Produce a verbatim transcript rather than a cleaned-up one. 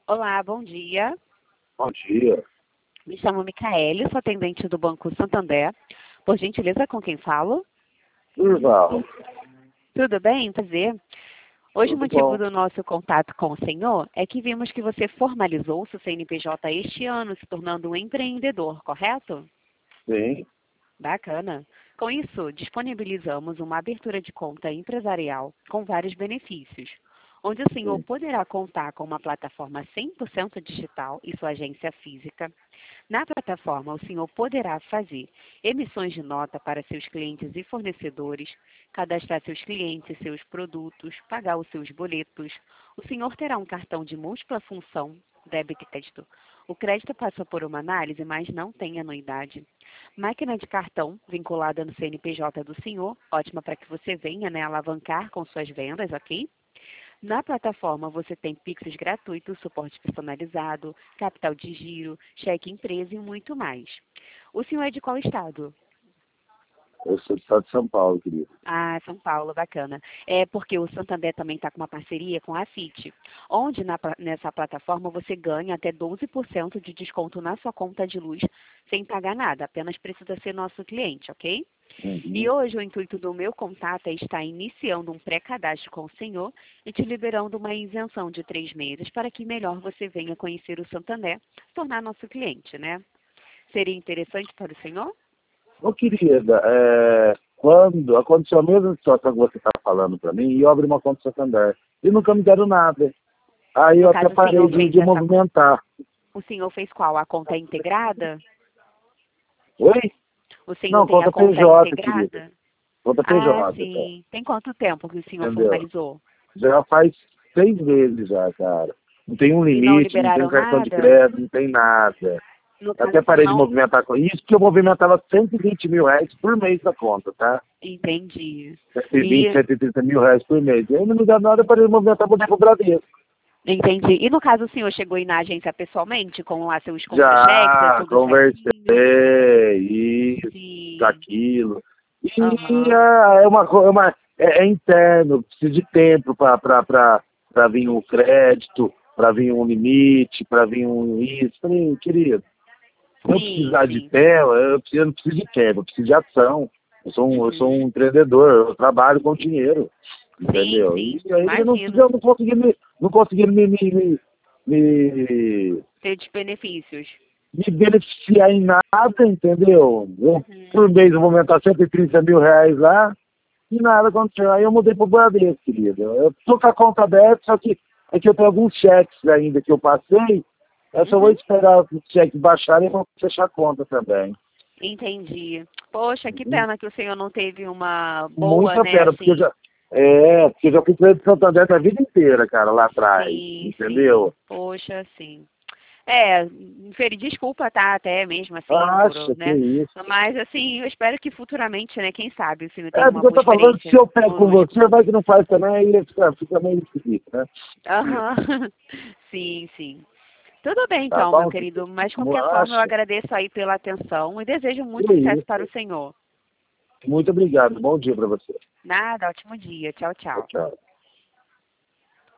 Olá, bom dia. Bom dia. Me chamo Micaele, sou atendente do Banco Santander. Por gentileza, com quem falo? Durval. Tudo bem? Prazer. Hoje o Tudo motivo bom? do nosso contato com o senhor é que vimos que você formalizou o seu C N P J este ano, se tornando um empreendedor, correto? Sim. Bacana. Com isso, disponibilizamos uma abertura de conta empresarial com vários benefícios, onde o senhor Sim. poderá contar com uma plataforma cem por cento digital e sua agência física. Na plataforma, o senhor poderá fazer emissões de nota para seus clientes e fornecedores, cadastrar seus clientes e seus produtos, pagar os seus boletos. O senhor terá um cartão de múltipla função, débito e crédito. O crédito passa por uma análise, mas não tem anuidade. Máquina de cartão vinculada no C N P J do senhor, ótima para que você venha, né, alavancar com suas vendas, ok? Na plataforma você tem Pix gratuito, suporte personalizado, capital de giro, cheque empresa e muito mais. O senhor é de qual estado? Eu sou do estado de São Paulo, querido. Ah, São Paulo, bacana. É porque o Santander também está com uma parceria com a Citi, onde na, nessa plataforma você ganha até doze por cento de desconto na sua conta de luz sem pagar nada, apenas precisa ser nosso cliente, ok? Uhum. E hoje o intuito do meu contato é estar iniciando um pré-cadastro com o senhor e te liberando uma isenção de três meses para que melhor você venha conhecer o Santander, tornar nosso cliente, né? Seria interessante para o senhor? Ô, querida, é, quando aconteceu a mesma situação que você está falando para mim, e eu abri uma conta no Santander, e nunca me deram nada. Aí No eu até caso, o parei senhor de, fez de essa... movimentar. O senhor fez qual? A conta integrada? Oi? O senhor Não, tem a conta conta P J, querida. integrada? Conta Ah, P J, tá? sim. Tem quanto tempo que o senhor Entendeu? formalizou? Já faz seis meses já, cara. Não tem um E não limite, não tem um liberaram cartão de nada? crédito, não tem nada. No caso, Até o senhor parei de não... movimentar com isso, porque eu movimentava cento e vinte mil reais por mês da conta, tá? Entendi. cento e vinte, E... cento e trinta mil reais por mês. E aí não me dá nada para ele movimentar para o Bradesco. Entendi. E no caso, o senhor chegou aí na agência pessoalmente, com lá seus contra-cheques, é Já tudo certinho? conversei, isso, Sim. daquilo. E Aham. ah, é uma coisa, é, uma, é, é interno, precisa de tempo para vir um crédito, para vir um limite, para vir um isso. Falei, querido, se eu Sim, precisar de sim. tempo, eu, preciso, eu não preciso de tempo, eu preciso de ação. Eu sou um, eu sou um Uhum. empreendedor, eu trabalho com dinheiro, Sim, entendeu? sim. E aí eu não, Imagino. eu não consegui me, não consegui me, me, me, me, Ter de benefícios. me beneficiar em nada, entendeu? Eu, por Uhum. mês eu vou aumentar cento e trinta mil reais lá, e nada aconteceu. Aí eu mudei pro Bradesco, querido. Eu tô com a conta aberta, só que é que eu tenho alguns cheques ainda que eu passei, eu só vou Uhum. esperar os cheques baixarem e vou fechar a conta também. Entendi. Poxa, que pena que o senhor não teve uma boa, Muita né, pena, porque eu assim. já. É, porque eu já fui crédito Santander a vida inteira, cara, lá atrás. Sim, sim. Entendeu? Poxa, sim. É, infeliz, desculpa, tá, até mesmo assim, por, Acha que né? isso. Mas assim, eu espero que futuramente, né, quem sabe, o senhor tenha É, uma porque eu boa tô falando que se experiência eu pego com conosco. você, vai que não faz também, aí fica, fica meio esquisito, né? Aham. Sim, sim. Tudo bem Tá então, meu bom? querido, mas de qualquer forma eu Acha? agradeço aí pela atenção e desejo muito Que sucesso para o isso. senhor. Muito obrigado. Bom dia para você. Nada, ótimo dia. Tchau, Tchau, tchau. tchau.